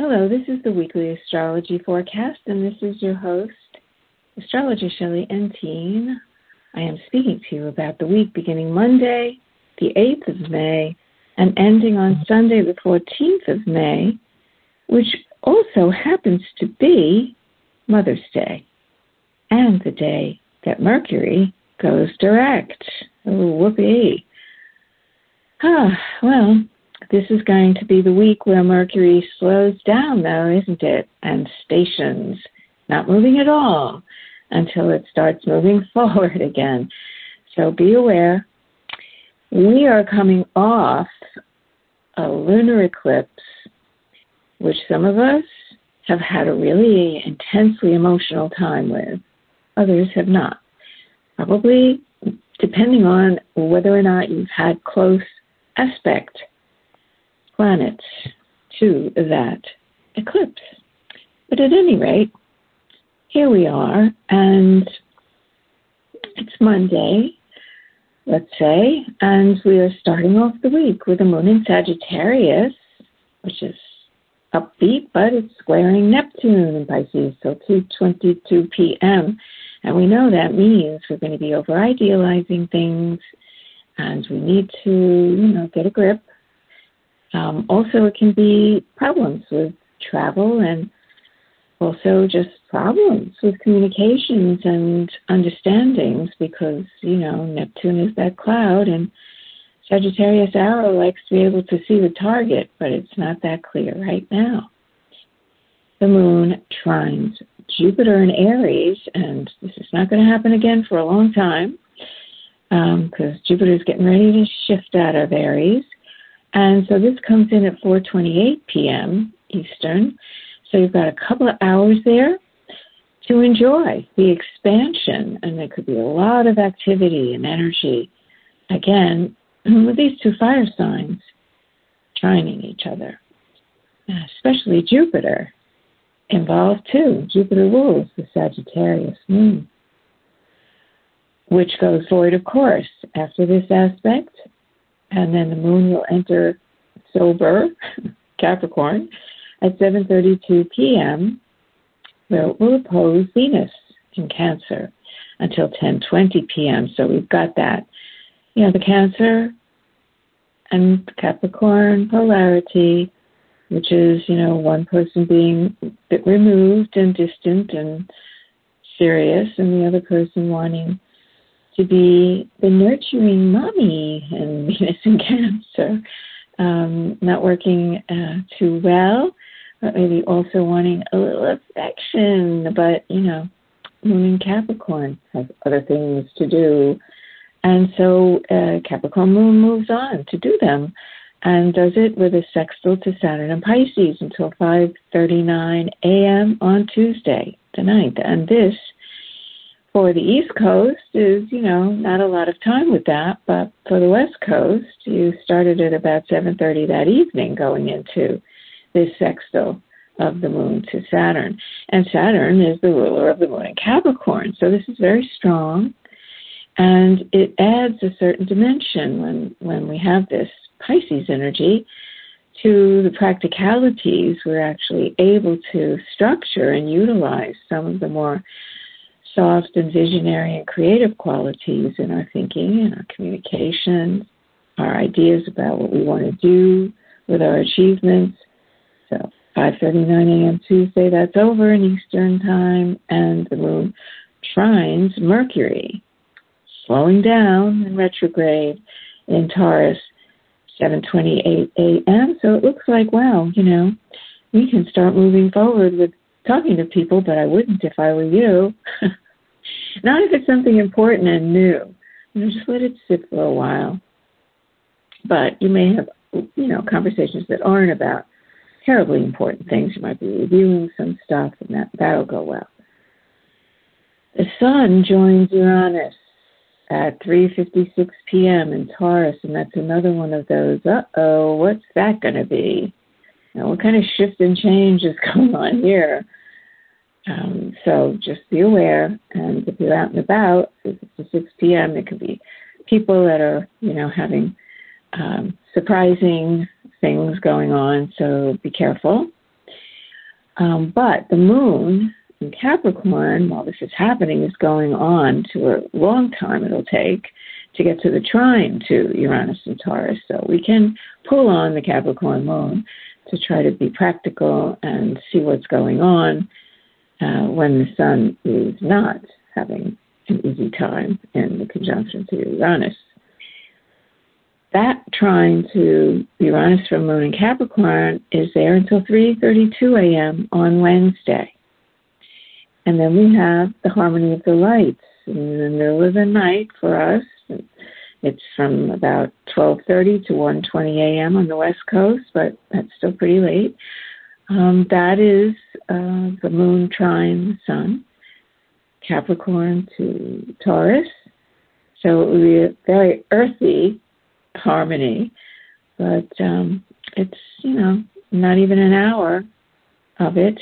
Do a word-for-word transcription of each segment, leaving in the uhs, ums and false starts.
Hello, this is the weekly astrology forecast, and this is your host, Astrologer Shelley Entine. I am speaking to you about the week beginning Monday, the eighth of May, and ending on Sunday, the fourteenth of May, which also happens to be Mother's Day, and the day that Mercury goes direct. Oh, whoopee. Ah, well, this is going to be the week where Mercury slows down, though, isn't it? And stations, not moving at all until it starts moving forward again. So be aware. We are coming off a lunar eclipse, which some of us have had a really intensely emotional time with. Others have not. Probably depending on whether or not you've had close aspect planets to that eclipse. But at any rate, here we are, and it's Monday, let's say, and we are starting off the week with the moon in Sagittarius, which is upbeat, but it's squaring Neptune in Pisces till two twenty-two p.m., and we know that means we're going to be over-idealizing things, and we need to, you know, get a grip. Um, also, it can be problems with travel and also just problems with communications and understandings because, you know, Neptune is that cloud and Sagittarius arrow likes to be able to see the target, but it's not that clear right now. The moon trines Jupiter in Aries, and this is not going to happen again for a long time because um, Jupiter is getting ready to shift out of Aries. And so this comes in at four twenty-eight p.m. Eastern. So you've got a couple of hours there to enjoy the expansion. And there could be a lot of activity and energy, again, with these two fire signs trining each other, especially Jupiter involved too. Jupiter rules the Sagittarius moon, which goes void, of course, after this aspect. And then the moon will enter sober, Capricorn, at seven thirty-two p.m., where it will oppose Venus in Cancer until ten twenty p.m. So we've got that. You know, the Cancer and Capricorn polarity, which is, you know, one person being a bit removed and distant and serious, and the other person wanting to be the nurturing mommy, and Venus in Cancer, um, not working uh, too well, but maybe also wanting a little affection. But, you know, moon in Capricorn has other things to do. And so uh, Capricorn moon moves on to do them and does it with a sextile to Saturn and Pisces until five thirty-nine a.m. on Tuesday, the ninth. And this, for the East Coast, is, you know, not a lot of time with that, but for the West Coast, you started at about seven thirty that evening going into this sextile of the moon to Saturn. And Saturn is the ruler of the moon in Capricorn, so this is very strong, and it adds a certain dimension when, when we have this Pisces energy to the practicalities. We're actually able to structure and utilize some of the more soft and visionary and creative qualities in our thinking and our communication, our ideas about what we want to do with our achievements. So five thirty-nine a.m. Tuesday, that's over in Eastern time, and the moon trines Mercury, slowing down in retrograde in Taurus, seven twenty-eight a.m. So it looks like, wow, you know, we can start moving forward with talking to people, but I wouldn't if I were you. Not if it's something important and new. You know, just let it sit for a while. But you may have, you know, conversations that aren't about terribly important things. You might be reviewing some stuff, and that, that'll go well. The Sun joins Uranus at three fifty-six p.m. in Taurus, and that's another one of those, uh-oh, what's that going to be? Now, what kind of shift and change is going on here? Um, so just be aware, and if you're out and about, three fifty-six p.m., it could be people that are, you know, having um, surprising things going on, so be careful. Um, but the moon in Capricorn, while this is happening, is going on to a long time it'll take to get to the trine to Uranus and Taurus. So we can pull on the Capricorn moon to try to be practical and see what's going on uh, when the sun is not having an easy time in the conjunction to Uranus. That trine to Uranus from moon in Capricorn is there until three thirty-two a.m. on Wednesday. And then we have the harmony of the lights in the middle of the night for us. It's from about twelve thirty to one twenty a.m. on the West Coast, but that's still pretty late. Um, that is uh, the moon trine the sun, Capricorn to Taurus. So it would be a very earthy harmony, but um, it's, you know, not even an hour of it.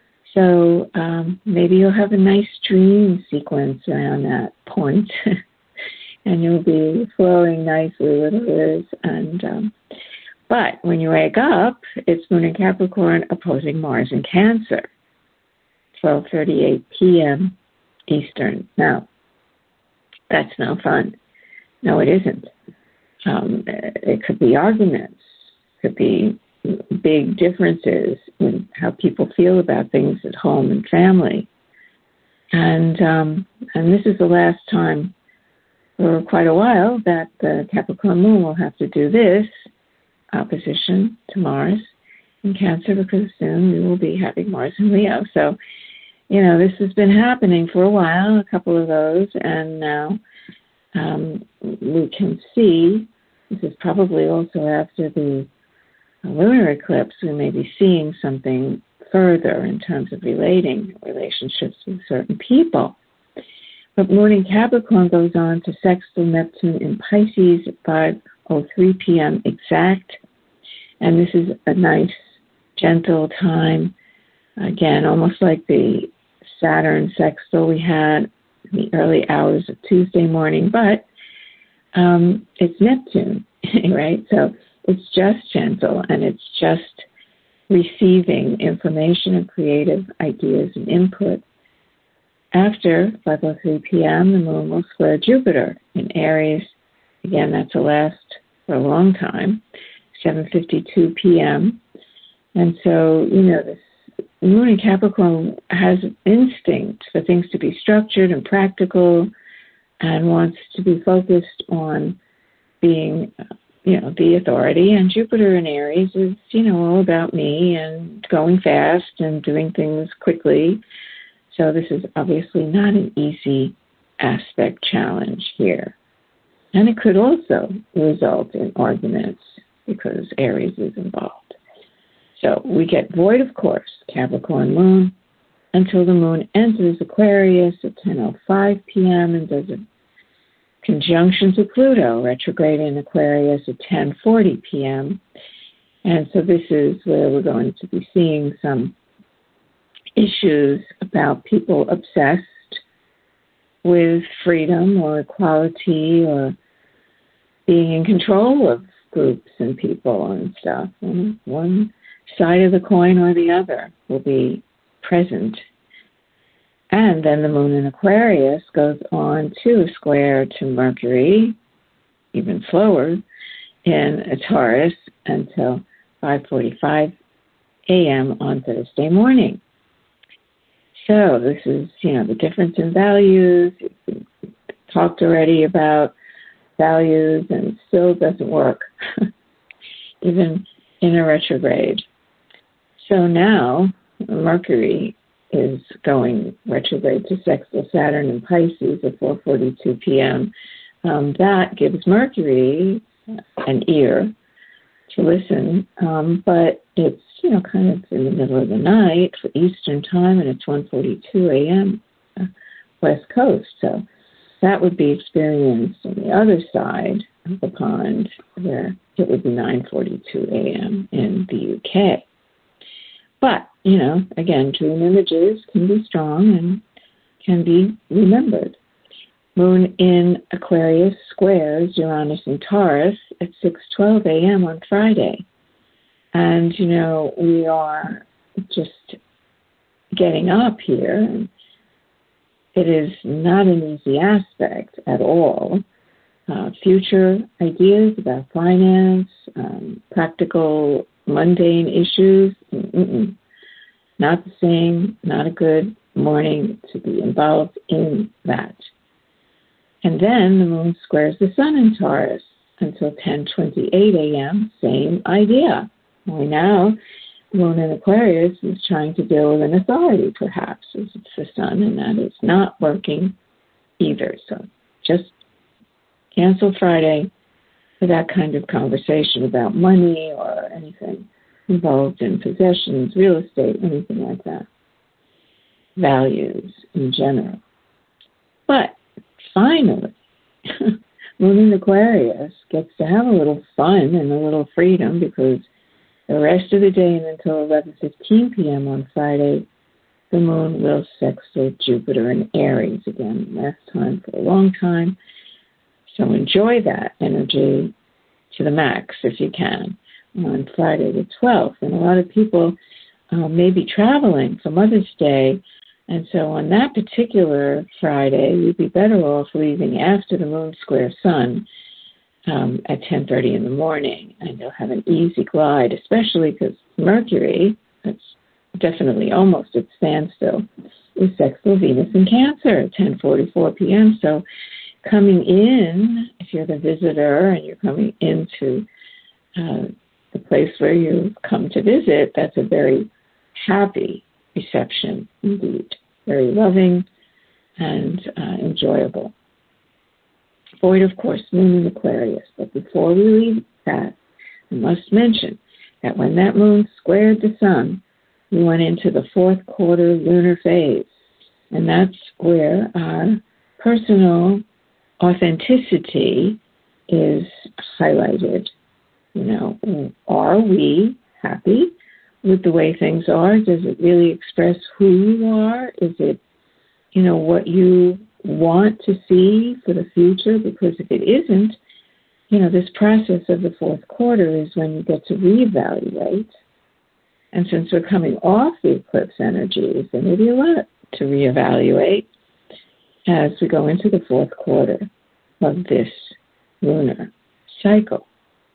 So um, maybe you'll have a nice dream sequence around that point, and you'll be flowing nicely with it. And um, but when you wake up, it's Moon in Capricorn opposing Mars in Cancer, twelve thirty-eight p.m. Eastern. Now, that's no fun. No, it isn't. Um, it could be arguments, could be big differences in how people feel about things at home and family. And um, and this is the last time for quite a while that the Capricorn moon will have to do this opposition to Mars in Cancer, because soon we will be having Mars in Leo. So, you know, this has been happening for a while, a couple of those, and now um, we can see. This is probably also after the lunar eclipse. We may be seeing something further in terms of relating relationships with certain people. But Moon in Capricorn goes on to sextile Neptune in Pisces at five oh three p.m. exact. And this is a nice, gentle time. Again, almost like the Saturn sextile we had in the early hours of Tuesday morning. But Um, it's Neptune, right? So it's just gentle, and it's just receiving information and creative ideas and input. After five oh three p.m., the moon will square Jupiter in Aries. Again, that's will last for a long time, seven fifty-two p.m. And so, you know, this moon in Capricorn has an instinct for things to be structured and practical, and wants to be focused on being, you know, the authority. And Jupiter in Aries is, you know, all about me and going fast and doing things quickly. So this is obviously not an easy aspect challenge here. And it could also result in arguments because Aries is involved. So we get void, of course, Capricorn moon, until the moon enters Aquarius at ten oh five p.m. and does a conjunction to Pluto, retrograde in Aquarius at ten forty p.m. And so this is where we're going to be seeing some issues about people obsessed with freedom or equality or being in control of groups and people and stuff. And one side of the coin or the other will be present. And then the moon in Aquarius goes on to a square to Mercury, even slower, in a Taurus until five forty-five a.m. on Thursday morning. So this is, you know, the difference in values. We talked already about values, and it still doesn't work, even in a retrograde. So now Mercury is going retrograde to sextile Saturn in Pisces at four forty-two p.m. Um, that gives Mercury an ear to listen, um, but it's, you know, kind of in the middle of the night for Eastern time, and it's one forty-two a.m. Uh, West Coast. So that would be experienced on the other side of the pond, where it would be nine forty-two a.m. in the U K. But, you know, again, dream images can be strong and can be remembered. Moon in Aquarius squares Uranus and Taurus at six twelve a.m. on Friday. And, you know, we are just getting up here. And it is not an easy aspect at all. Uh, future ideas about finance, um, practical, mundane issues, mm-mm. Not the same, not a good morning to be involved in that. And then the moon squares the sun in Taurus until ten twenty-eight a.m., same idea. Only now, the moon in Aquarius is trying to deal with an authority, perhaps, as it's the sun, and that is not working either. So just cancel Friday for that kind of conversation about money or anything involved in possessions, real estate, anything like that. Values in general. But finally, Moon in Aquarius gets to have a little fun and a little freedom, because the rest of the day and until eleven fifteen p.m. on Friday, the moon will sextile Jupiter in Aries again. Last time for a long time. So enjoy that energy to the max if you can on Friday the twelfth. And a lot of people uh, may be traveling for Mother's Day. And so on that particular Friday, you'd be better off leaving after the moon square sun um, at ten thirty in the morning. And you'll have an easy glide, especially because Mercury, that's definitely almost at standstill, is sextile Venus in Cancer at ten forty-four p.m. So coming in, if you're the visitor and you're coming into uh, the place where you've come to visit, that's a very happy reception indeed. Very loving and uh, enjoyable. Void, of course, moon in Aquarius. But before we leave that, I must mention that when that moon squared the sun, we went into the fourth quarter lunar phase. And that's where our personal authenticity is highlighted. You know, are we happy with the way things are? Does it really express who you are? Is it, you know, what you want to see for the future? Because if it isn't, you know, this process of the fourth quarter is when you get to reevaluate. And since we're coming off the eclipse energies, there may be a lot to reevaluate as we go into the fourth quarter of this lunar cycle.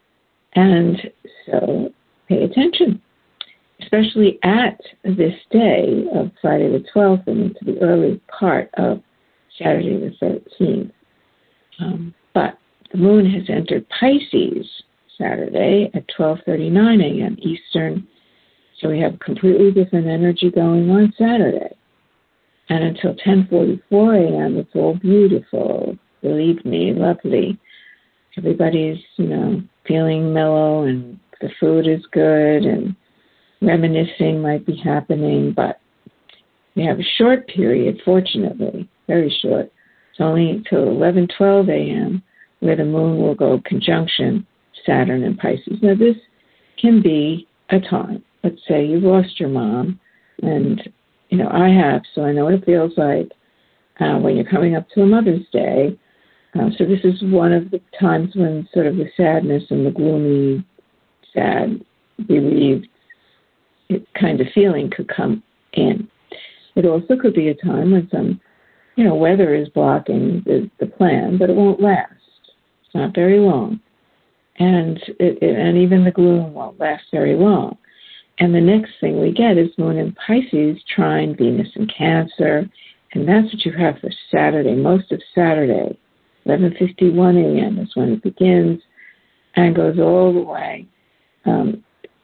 And so pay attention, especially at this day of Friday the twelfth and into the early part of Saturday the thirteenth. Um, but the moon has entered Pisces Saturday at twelve thirty-nine a.m. Eastern, so we have completely different energy going on Saturday. And until ten forty-four a.m., it's all beautiful, believe me, lovely. Everybody's, you know, feeling mellow and the food is good and reminiscing might be happening, but we have a short period, fortunately, very short. It's only until eleven twelve a.m. where the moon will go conjunction Saturn and Pisces. Now, this can be a time. Let's say you lost your mom, and, you know, I have, so I know what it feels like uh, when you're coming up to a Mother's Day. Uh, so this is one of the times when sort of the sadness and the gloomy, sad, bereaved kind of feeling could come in. It also could be a time when some, you know, weather is blocking the, the plan, but it won't last. It's not very long. And it, it, and even the gloom won't last very long. And the next thing we get is Moon in Pisces trine Venus in Cancer, and that's what you have for Saturday, most of Saturday. eleven fifty-one a.m. is when it begins and goes all the way um,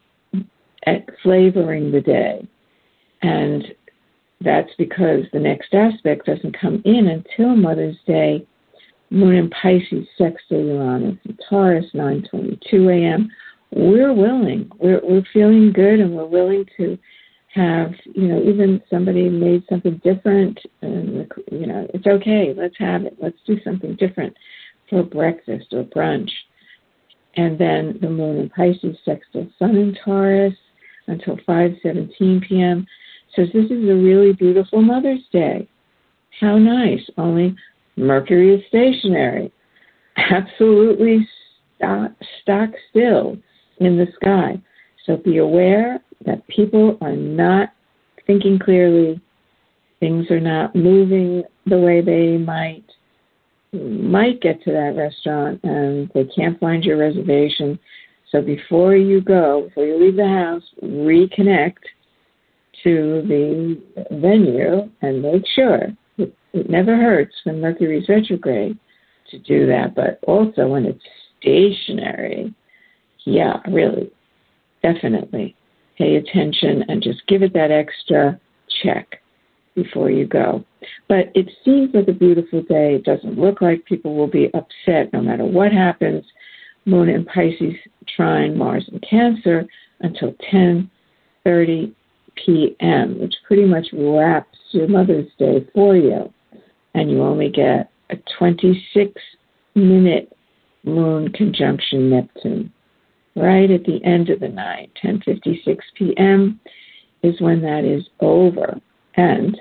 at flavoring the day. And that's because the next aspect doesn't come in until Mother's Day. Moon in Pisces sextile Uranus in Taurus, nine twenty-two a.m. We're willing. We're, we're feeling good, and we're willing to have, you know, even somebody made something different, and, you know, it's okay. Let's have it. Let's do something different for breakfast or brunch. And then the moon in Pisces sextile Sun in Taurus until five seventeen p.m. So this is a really beautiful Mother's Day. How nice. Only Mercury is stationary. Absolutely stock, stock still in the sky. So be aware that people are not thinking clearly. Things are not moving the way they might. might get to that restaurant and they can't find your reservation. So before you go, before you leave the house, reconnect to the venue and make sure. It, it never hurts when Mercury's retrograde to do that, but also when it's stationary, yeah, really, definitely pay attention and just give it that extra check before you go. But it seems like a beautiful day. It doesn't look like people will be upset no matter what happens. Moon in Pisces trine Mars in Cancer until ten thirty p.m., which pretty much wraps your Mother's Day for you. And you only get a twenty-six minute moon conjunction Neptune. Right at the end of the night, ten fifty-six p.m. is when that is over. And,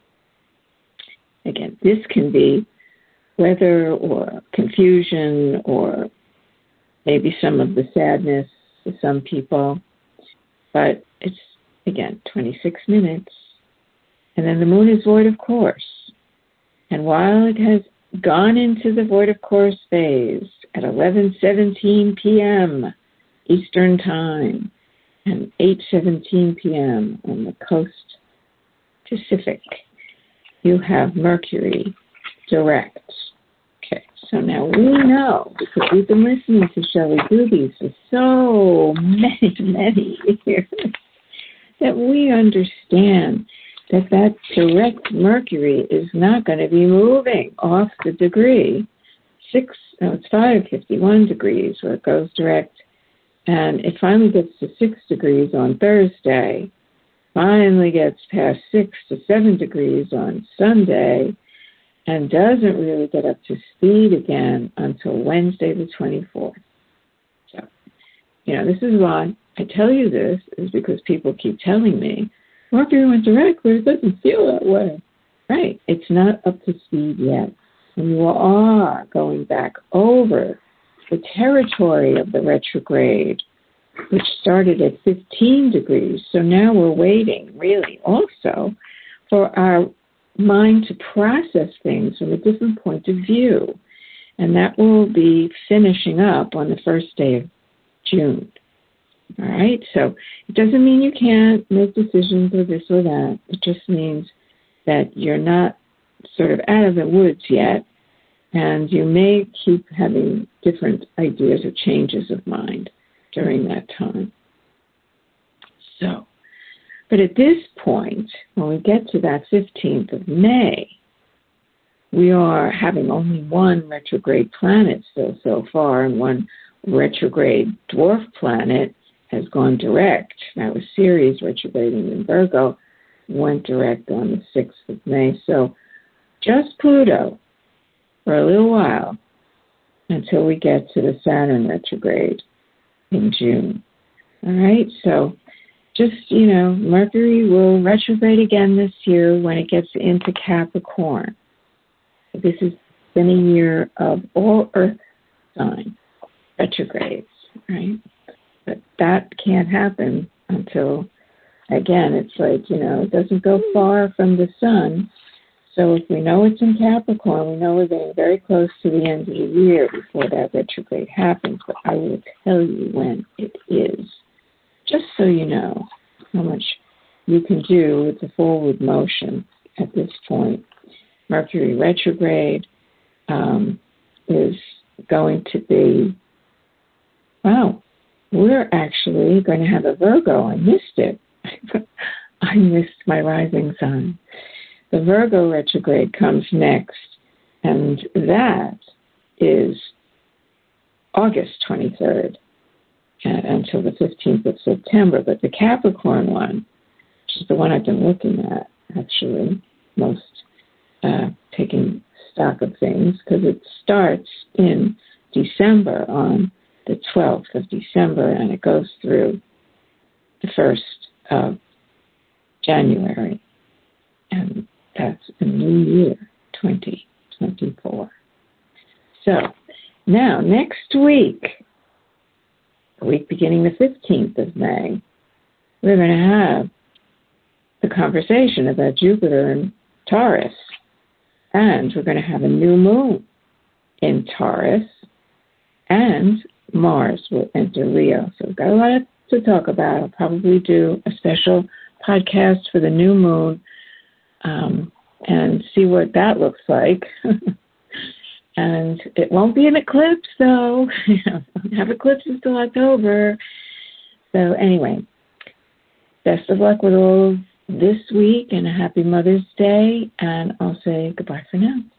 again, this can be weather or confusion or maybe some of the sadness for some people. But it's, again, twenty-six minutes. And then the moon is void of course. And while it has gone into the void of course phase at eleven seventeen p.m. Eastern Time and eight seventeen p.m. on the coast Pacific, you have Mercury direct. Okay, so now we know, because we've been listening to Shelley Dubie for so many, many years, that we understand that that direct Mercury is not going to be moving off the degree. Six, no, it's five fifty-one degrees where it goes direct, and it finally gets to six degrees on Thursday, finally gets past six to seven degrees on Sunday, and doesn't really get up to speed again until Wednesday the twenty-fourth. So, you know, this is why I tell you this, is because people keep telling me, Mercury went direct, but it doesn't feel that way. Right, it's not up to speed yet. And you are going back over the territory of the retrograde, which started at fifteen degrees. So now we're waiting, really, also for our mind to process things from a different point of view. And that will be finishing up on the first day of June. All right? So it doesn't mean you can't make decisions or this or that. It just means that you're not sort of out of the woods yet, and you may keep having different ideas or changes of mind during that time. So, but at this point, when we get to that fifteenth of May, we are having only one retrograde planet still so far, and one retrograde dwarf planet has gone direct. That was Ceres retrograding in Virgo, went direct on the sixth of May. So just Pluto for a little while until we get to the Saturn retrograde in June. All right, so just, you know, Mercury will retrograde again this year when it gets into Capricorn. This has been a year of all Earth sign retrogrades, right? But that can't happen until, again, it's like, you know, it doesn't go far from the sun. So if we know it's in Capricorn, we know we're getting very close to the end of the year before that retrograde happens. But I will tell you when it is, just so you know how much you can do with the forward motion at this point. Mercury retrograde um, is going to be, wow, we're actually going to have a Virgo. I missed it. I missed my rising sign. The Virgo retrograde comes next, and that is August twenty-third uh, until the fifteenth of September. But the Capricorn one, which is the one I've been looking at, actually, most uh, taking stock of things, because it starts in December on the twelfth of December, and it goes through the first of January. And that's a new year, twenty twenty-four. So now, next week, the week beginning the fifteenth of May, we're going to have the conversation about Jupiter and Taurus. And we're going to have a new moon in Taurus, and Mars will enter Leo. So we've got a lot to talk about. I'll probably do a special podcast for the new moon um, and see what that looks like. And it won't be an eclipse, though. We don't have eclipses until October. So anyway, best of luck with all this week, and a happy Mother's Day, and I'll say goodbye for now.